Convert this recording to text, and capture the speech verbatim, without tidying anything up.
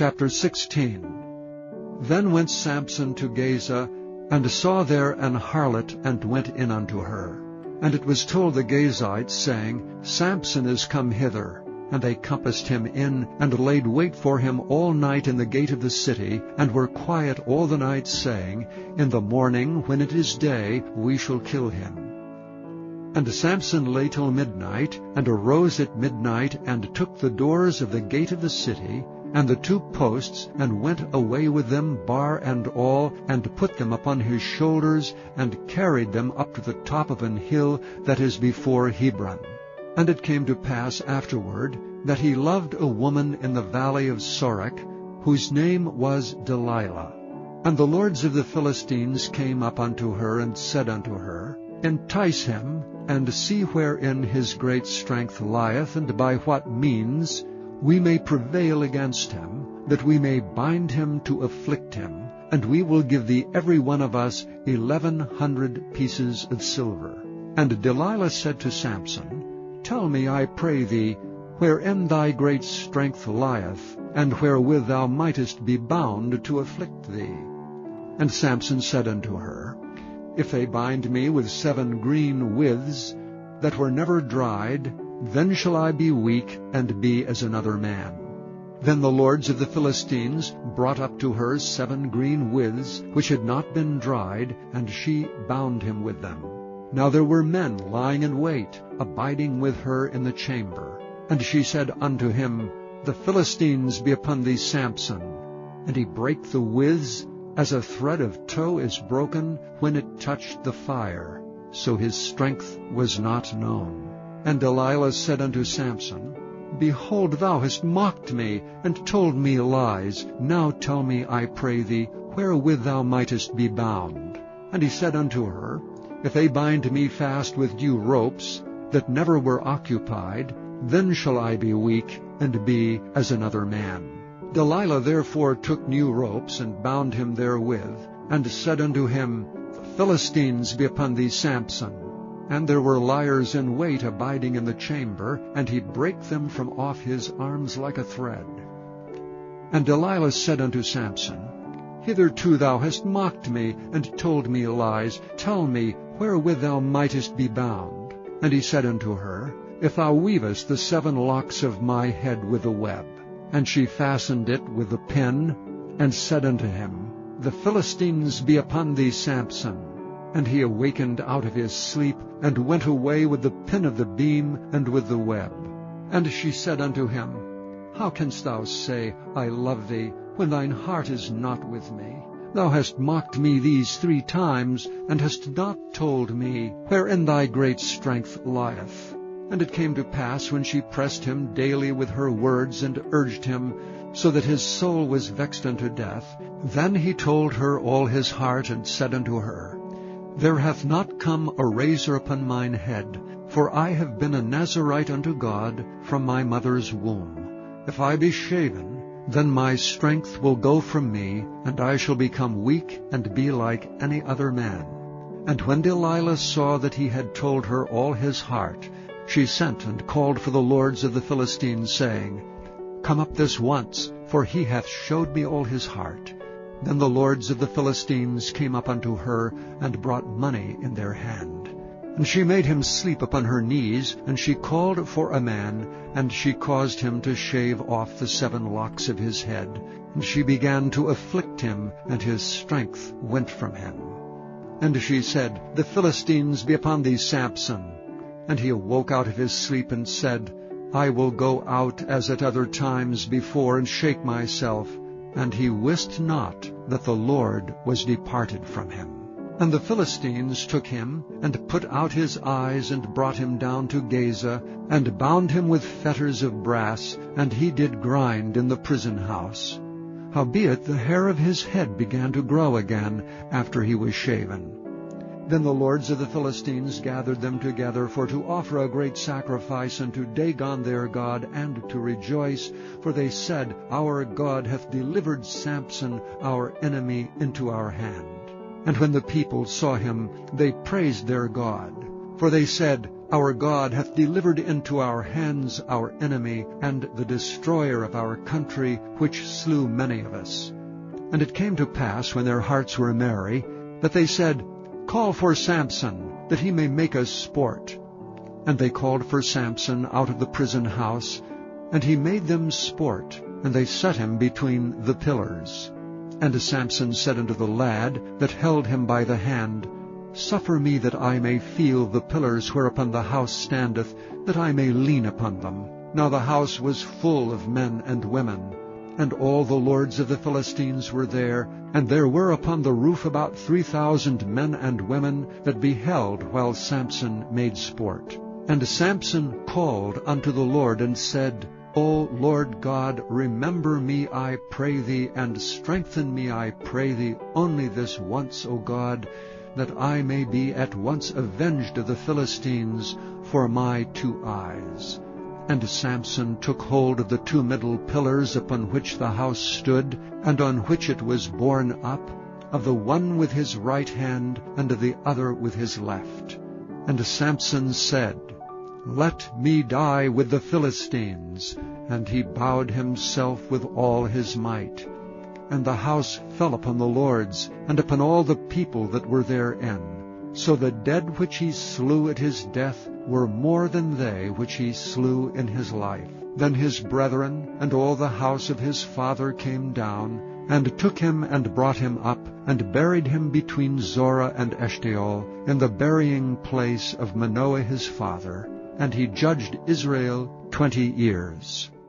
Chapter sixteen. Then went Samson to Gaza, and saw there an harlot, and went in unto her. And it was told the Gazites, saying, Samson is come hither. And they compassed him in, and laid wait for him all night in the gate of the city, and were quiet all the night, saying, In the morning, when it is day, we shall kill him. And Samson lay till midnight, and arose at midnight, and took the doors of the gate of the city, and the two posts, and went away with them, bar and all, and put them upon his shoulders, and carried them up to the top of an hill that is before Hebron. And it came to pass afterward, that he loved a woman in the valley of Sorek, whose name was Delilah. And the lords of the Philistines came up unto her, and said unto her, Entice him, and see wherein his great strength lieth, and by what means we may prevail against him, that we may bind him to afflict him, and we will give thee every one of us eleven hundred pieces of silver. And Delilah said to Samson, Tell me, I pray thee, wherein thy great strength lieth, and wherewith thou mightest be bound to afflict thee. And Samson said unto her, If they bind me with seven green withs, that were never dried, then shall I be weak, and be as another man. Then the lords of the Philistines brought up to her seven green withs, which had not been dried, and she bound him with them. Now there were men lying in wait, abiding with her in the chamber. And she said unto him, The Philistines be upon thee, Samson. And he brake the withs, as a thread of tow is broken when it touched the fire, so his strength was not known. And Delilah said unto Samson, Behold, thou hast mocked me, and told me lies. Now tell me, I pray thee, wherewith thou mightest be bound. And he said unto her, If they bind me fast with due ropes, that never were occupied, then shall I be weak, and be as another man. Delilah therefore took new ropes, and bound him therewith, and said unto him, The Philistines be upon thee, Samson. And there were liers in wait abiding in the chamber, and he brake them from off his arms like a thread. And Delilah said unto Samson, Hitherto thou hast mocked me, and told me lies. Tell me, wherewith thou mightest be bound. And he said unto her, If thou weavest the seven locks of my head with a web. And she fastened it with a pin, and said unto him, The Philistines be upon thee, Samson. And he awakened out of his sleep, and went away with the pin of the beam, and with the web. And she said unto him, How canst thou say, I love thee, when thine heart is not with me? Thou hast mocked me these three times, and hast not told me, wherein thy great strength lieth. And it came to pass, when she pressed him daily with her words, and urged him, so that his soul was vexed unto death, then he told her all his heart, and said unto her, There hath not come a razor upon mine head, for I have been a Nazarite unto God from my mother's womb. If I be shaven, then my strength will go from me, and I shall become weak, and be like any other man. And when Delilah saw that he had told her all his heart, she sent and called for the lords of the Philistines, saying, Come up this once, for he hath showed me all his heart. Then the lords of the Philistines came up unto her, and brought money in their hand. And she made him sleep upon her knees, and she called for a man, and she caused him to shave off the seven locks of his head. And she began to afflict him, and his strength went from him. And she said, The Philistines be upon thee, Samson. And he awoke out of his sleep, and said, I will go out as at other times before, and shake myself. And he wist not that the Lord was departed from him. And the Philistines took him, and put out his eyes, and brought him down to Gaza, and bound him with fetters of brass, and he did grind in the prison house. Howbeit the hair of his head began to grow again after he was shaven. Then the lords of the Philistines gathered them together for to offer a great sacrifice unto Dagon their god, and to rejoice, for they said, Our God hath delivered Samson our enemy into our hand. And when the people saw him, they praised their God. For they said, Our God hath delivered into our hands our enemy, and the destroyer of our country, which slew many of us. And it came to pass, when their hearts were merry, that they said, Call for Samson, that he may make us sport. And they called for Samson out of the prison house, and he made them sport, and they set him between the pillars. And Samson said unto the lad that held him by the hand, Suffer me that I may feel the pillars whereupon the house standeth, that I may lean upon them. Now the house was full of men and women, and all the lords of the Philistines were there, and there were upon the roof about three thousand men and women that beheld while Samson made sport. And Samson called unto the Lord, and said, O Lord God, remember me, I pray thee, and strengthen me, I pray thee, only this once, O God, that I may be at once avenged of the Philistines for my two eyes. And Samson took hold of the two middle pillars upon which the house stood, and on which it was borne up, of the one with his right hand, and of the other with his left. And Samson said, Let me die with the Philistines. And he bowed himself with all his might. And the house fell upon the lords, and upon all the people that were therein. So the dead which he slew at his death were more than they which he slew in his life. Then his brethren and all the house of his father came down, and took him and brought him up, and buried him between Zorah and Eshtaol, in the burying place of Manoah his father. And he judged Israel twenty years.